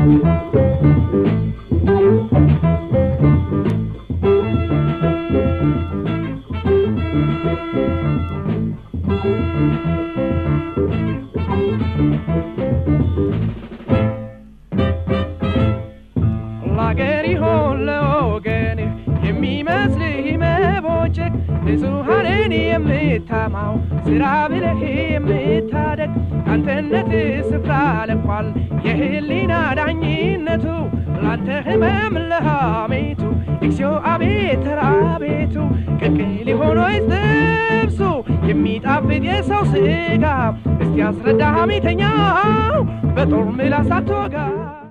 Lageri holle ogeni የሚመስልህ መቦጨቅ ንጹሐንን የምታማው ስራ ብለህ የምታደግ አንተነት ስፍራ ለቋል የህሊና ዳኝነቱ ላንተ ህመም ለሃሜቱ እግዚኦ አቤት ራቤቱ ቅቅል ሆኖ ይስጥብሱ የሚጣፍጥ የሰው ስጋ እስቲ አስረዳ ሐሜተኛው በጦር ምላስ አትወጋ